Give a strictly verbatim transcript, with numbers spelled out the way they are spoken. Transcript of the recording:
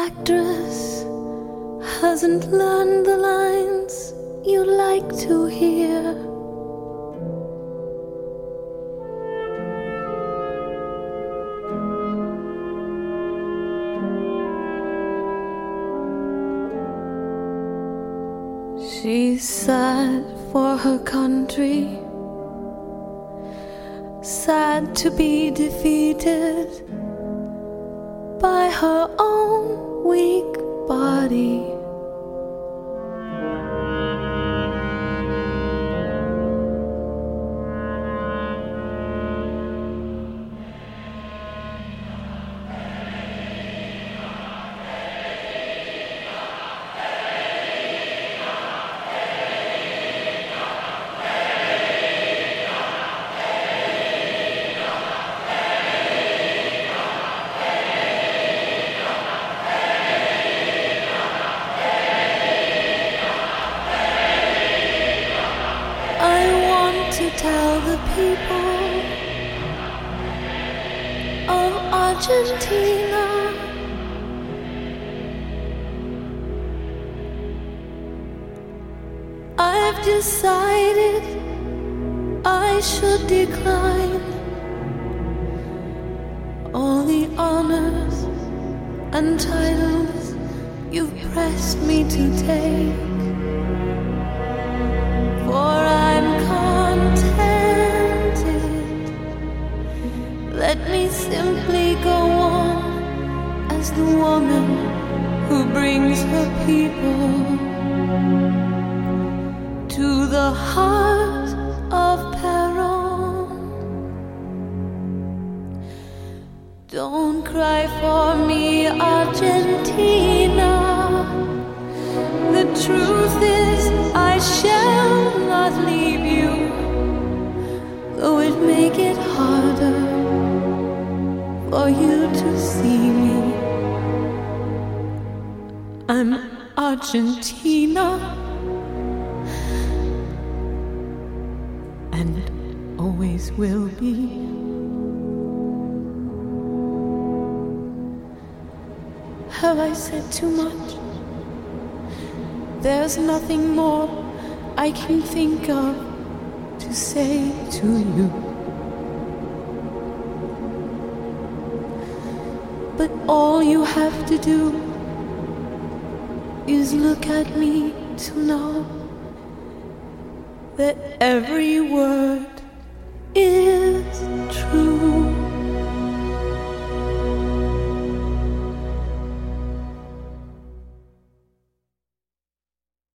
actress hasn't learned the lines you like to hear. She's sad for her country, sad to be defeated by her own weak body. To tell the people of Argentina I've decided I should decline all the honors and titles you've pressed me to take, for I'm contented. Let me simply go on as the woman who brings her people to the heart of Peron. Don't cry for me, Argentina. The truth is I shall not leave you, though it may get harder for you to see me. I'm Argentina, and always will be. Have I said too much? There's nothing more I can think of to say to you. But all you have to do is look at me to know that every word is true.